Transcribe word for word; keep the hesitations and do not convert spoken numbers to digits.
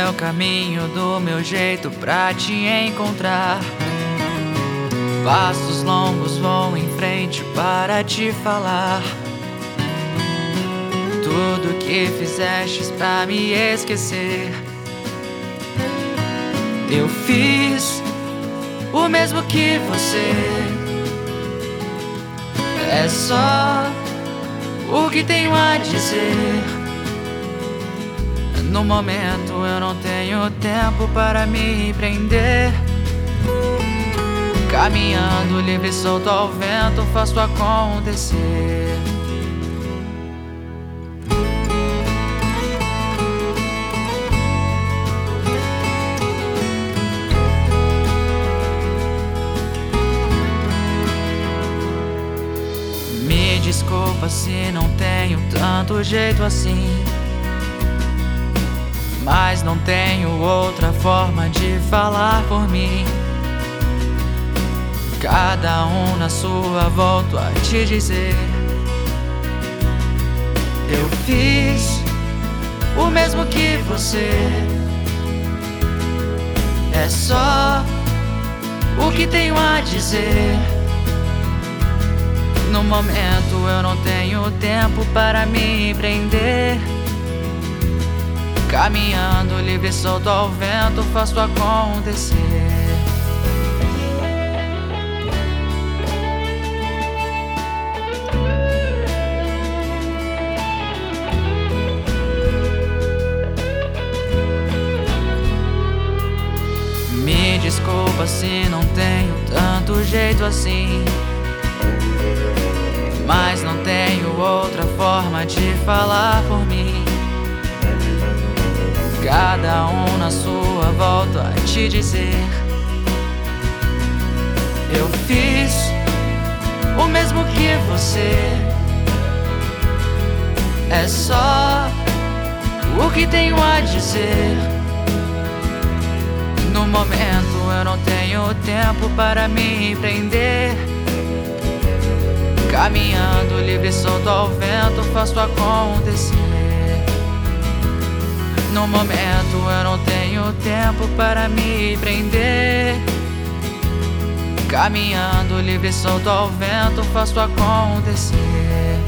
meu caminho, do meu jeito pra te encontrar. Passos longos vou em frente para te falar. Tudo que fizestes pra me esquecer, eu fiz o mesmo que você. É só o que tenho a dizer. No momento eu não tenho tempo para me prender. Caminhando livre e solto ao vento, faço acontecer. Me desculpa se não tenho tanto jeito assim, mas não tenho outra forma de falar por mim. Cada um na sua, volto a te dizer. Eu fiz o mesmo que você. É só o que tenho a dizer. No momento eu não tenho tempo para me prender. Caminhando livre e solto ao vento, faço acontecer. Me desculpa se não tenho tanto jeito assim, mas não tenho outra forma de falar por mim. Cada um na sua, volto a te dizer. Eu fiz o mesmo que você. É só o que tenho a dizer. No momento eu não tenho tempo para me prender. Caminhando livre e solto ao vento, faço acontecer. No momento eu não tenho tempo para me prender. Caminhando livre e solto ao vento, faço acontecer.